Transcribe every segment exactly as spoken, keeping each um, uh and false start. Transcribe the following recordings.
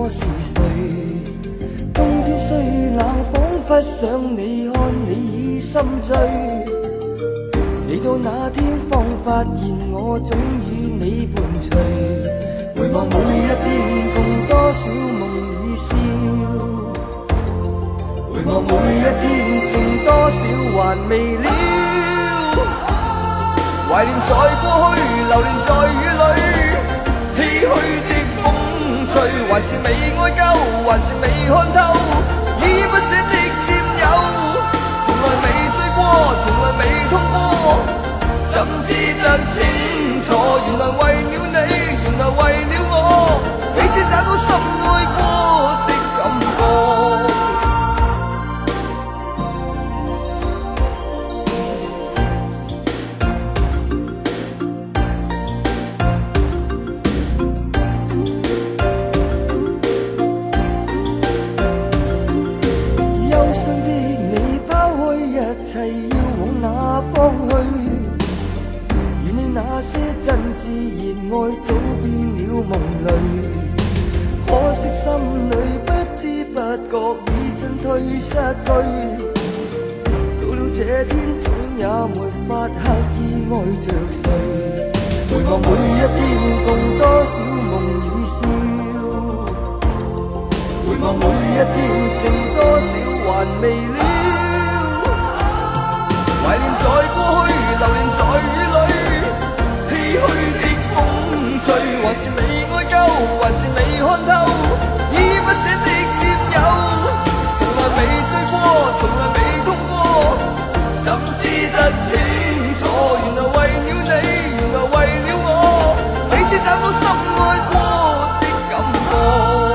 是谁？冬天虽冷，仿佛想你，看你已心醉。你到那天方發現我總與你伴隨，回望每一天共多少夢與笑，回望每一天剩多少還未了，懷念在過去，流連在雨裏，唏噓的風吹，還是未愛夠，還是未看透，依不捨的佔有，從來未醉過，從來未痛過，怎知得清楚？原來為了你，原來為了我，彼此找到深愛過的感覺。憂傷的你拋開一切，要往哪方去？那些真摯熱愛早變了夢淚，可惜心裏不知不覺已進退失據，到了這天總也沒法刻意愛着誰，回望每一天共多少夢與笑，回望每一天剩多少還未了，懷念在過去，流連在雨裏，唏噓的風吹，還是未愛夠，還是未看透，依不捨的佔有，從來未醉過，從來未痛過，怎知得清楚？原來為了你，原來為了我，彼此找到深愛過的感覺。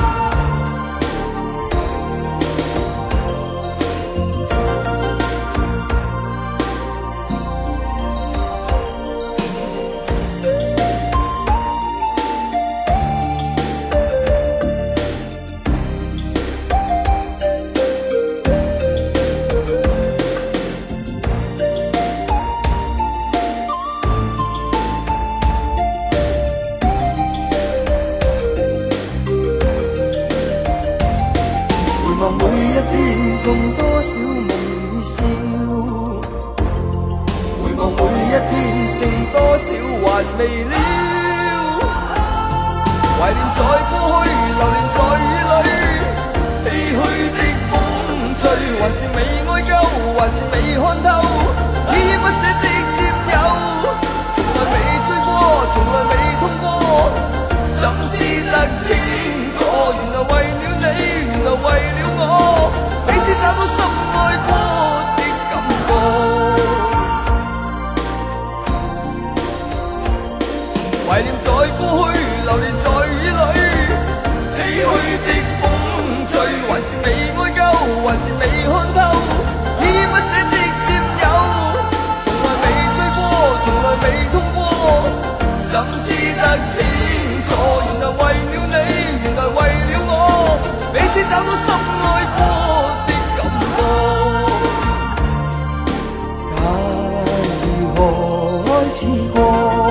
共多少夢與笑，回望每一天剩多少還未了，懷念在過去，流連在雨裏，唏噓的風吹，還是未愛夠，還是未看透，依不捨的佔有，從來未醉過，從來未痛過，怎知得清楚？原來為了你，原來為了我，彼此找到深愛過的感覺。懷念在過去，流連在雨裏，唏噓的風吹，還是未愛夠，還是未看透，依不捨的佔有，從來未醉過，從來未痛過，怎知得清楚？原來為了你，原來為了我，彼此找到深愛過的感覺。假如何開始過？